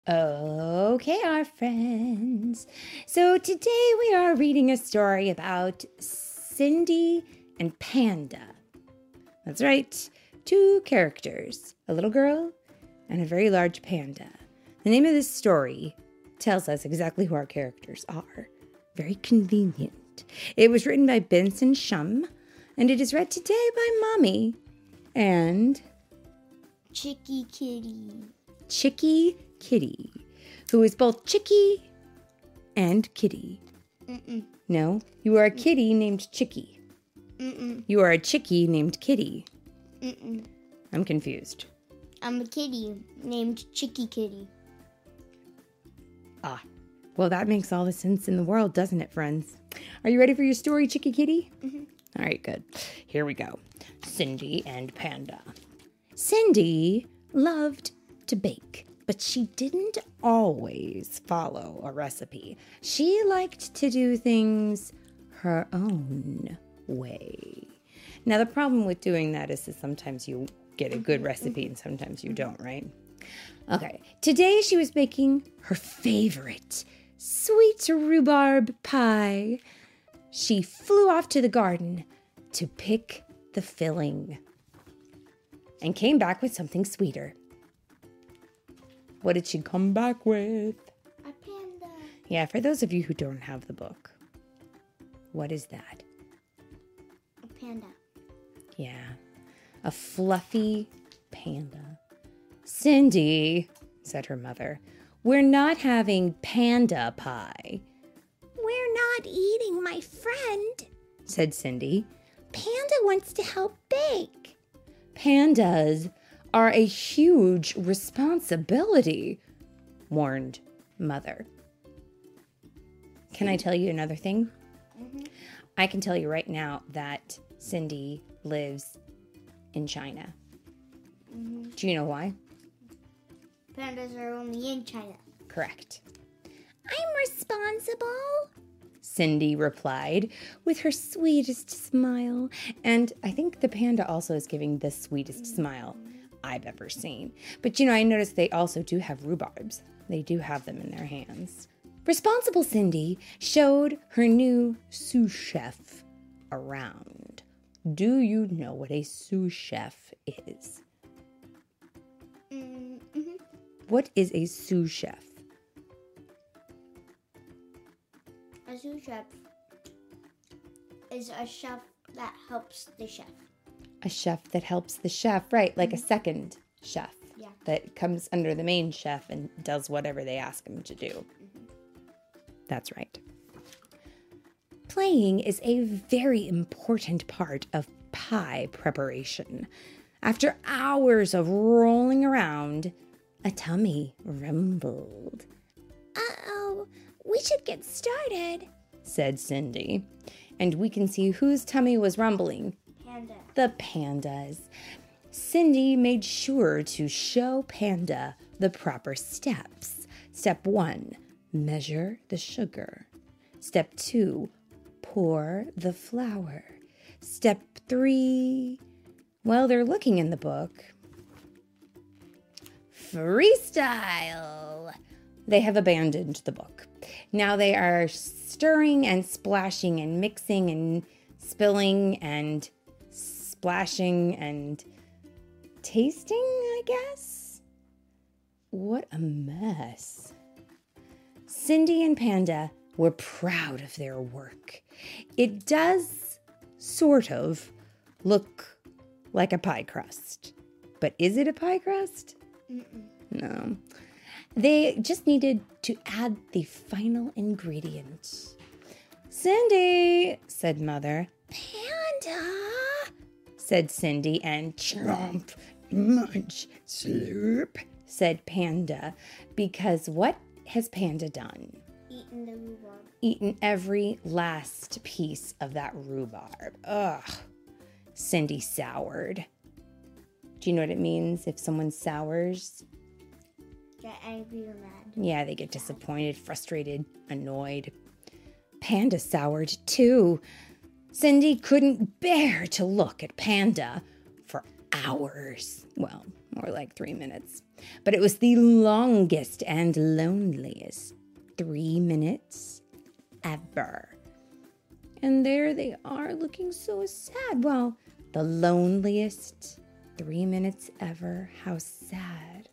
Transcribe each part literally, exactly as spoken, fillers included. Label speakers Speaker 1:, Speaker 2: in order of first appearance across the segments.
Speaker 1: Okay, our friends. So today we are reading a story about Cindy and Panda. That's right, two characters, a little girl and a very large panda. The name of this story tells us exactly who our characters are. Very convenient. It was written by Benson Shum, and it is read today by Mommy and
Speaker 2: Chicky Kitty.
Speaker 1: Chicky Kitty, who is both Chicky and Kitty.
Speaker 2: Mm-mm.
Speaker 1: No, you are a kitty named Chicky.
Speaker 2: Mm-mm.
Speaker 1: You are a chickie named Kitty.
Speaker 2: Mm-mm.
Speaker 1: I'm confused.
Speaker 2: I'm a kitty named Chicky Kitty.
Speaker 1: Ah, well, that makes all the sense in the world, doesn't it, friends? Are you ready for your story, Chicky Kitty?
Speaker 2: Mm-hmm.
Speaker 1: All right, good. Here we go. Cindy and Panda. Cindy loved to bake, but she didn't always follow a recipe. She liked to do things her own way. Now, the problem with doing that is that sometimes you get a good recipe and sometimes you don't, right? Okay, today she was making her favorite sweet rhubarb pie. She flew off to the garden to pick the filling and came back with something sweeter. What did she come back with?
Speaker 2: A panda.
Speaker 1: Yeah, for those of you who don't have the book, what is that?
Speaker 2: A panda.
Speaker 1: Yeah, a fluffy panda. Cindy, said her mother, we're not having panda pie. We're not eating, my friend, said Cindy. Panda wants to help bake. Pandas are a huge responsibility, warned Mother. Can I tell you another thing?
Speaker 2: Mm-hmm.
Speaker 1: I can tell you right now that Cindy lives in China.
Speaker 2: Mm-hmm.
Speaker 1: Do you know why?
Speaker 2: Pandas are only in China.
Speaker 1: Correct. I'm responsible, Cindy replied with her sweetest smile. And I think the panda also is giving the sweetest smile I've ever seen. But you know, I noticed they also do have rhubarbs. They do have them in their hands. Responsible Cindy showed her new sous chef around. Do you know what a sous chef is?
Speaker 2: Mm-hmm.
Speaker 1: What is a sous chef?
Speaker 2: A sous chef is a chef that helps the chef.
Speaker 1: A chef that helps the chef, right, like a second chef.
Speaker 2: Yeah.
Speaker 1: That comes under the main chef and does whatever they ask him to do.
Speaker 2: Mm-hmm.
Speaker 1: That's right. Playing is a very important part of pie preparation. After hours of rolling around, a tummy rumbled. Uh-oh, we should get started, said Cindy. And we can see whose tummy was rumbling.
Speaker 2: Panda.
Speaker 1: The panda's. Cindy made sure to show Panda the proper steps. Step one, measure the sugar. Step two, pour the flour. Step three, well, they're looking in the book. Freestyle. They have abandoned the book. Now they are stirring and splashing and mixing and spilling and splashing and tasting, I guess. What a mess. Cindy and Panda were proud of their work. It does sort of look like a pie crust. But is it a pie crust?
Speaker 2: Mm-mm.
Speaker 1: No. They just needed to add the final ingredient. Cindy, said Mother. Panda, said Cindy, and chomp, munch, slurp, said Panda. Because what has Panda done?
Speaker 2: Eaten the rhubarb.
Speaker 1: Eaten every last piece of that rhubarb. Ugh. Cindy soured. Do you know what it means if someone sours?
Speaker 2: Get angry or mad.
Speaker 1: Yeah, they get disappointed, frustrated, annoyed. Panda soured too. Cindy couldn't bear to look at Panda for hours. Well, more like three minutes. But it was the longest and loneliest three minutes ever. And there they are looking so sad. Well, the loneliest three minutes ever. How sad.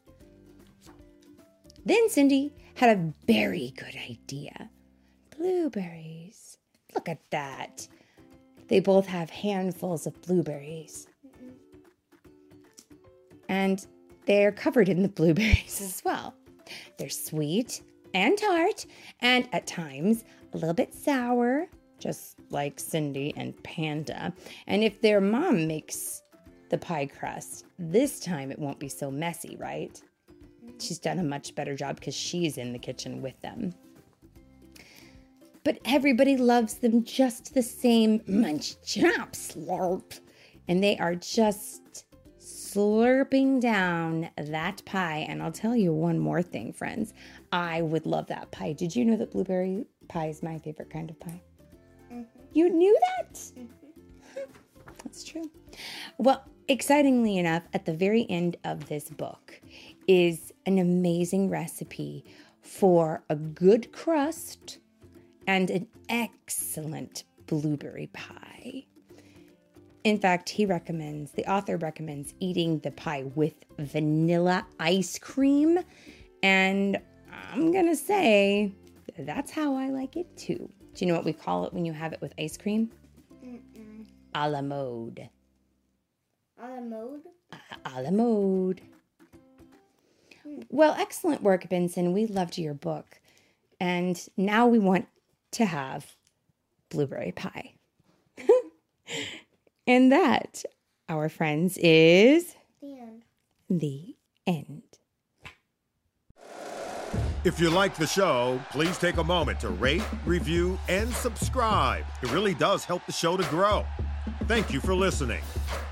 Speaker 1: Then Cindy had a very good idea. Blueberries. Look at that. They both have handfuls of blueberries. And they're covered in the blueberries as well. They're sweet and tart, and at times a little bit sour, just like Cindy and Panda. And if their mom makes the pie crust, this time it won't be so messy, right? She's done a much better job because she's in the kitchen with them. But everybody loves them just the same. Munch, chop, slurp. And they are just slurping down that pie. And I'll tell you one more thing, friends. I would love that pie. Did you know that blueberry pie is my favorite kind of pie? Mm-hmm. You knew that? Mm-hmm. That's true. Well, excitingly enough, at the very end of this book is an amazing recipe for a good crust and an excellent blueberry pie. In fact, he recommends, the author recommends eating the pie with vanilla ice cream. And I'm going to say that's how I like it too. Do you know what we call it when you have it with ice cream? Mm-mm. A la mode.
Speaker 2: A la mode?
Speaker 1: A, a la mode. Hmm. Well, excellent work, Benson. We loved your book. And now we want to have blueberry pie. And that, our friends, is
Speaker 2: the end.
Speaker 1: The end.
Speaker 3: If you like the show, please take a moment to rate, review, and subscribe. It really does help the show to grow. Thank you for listening.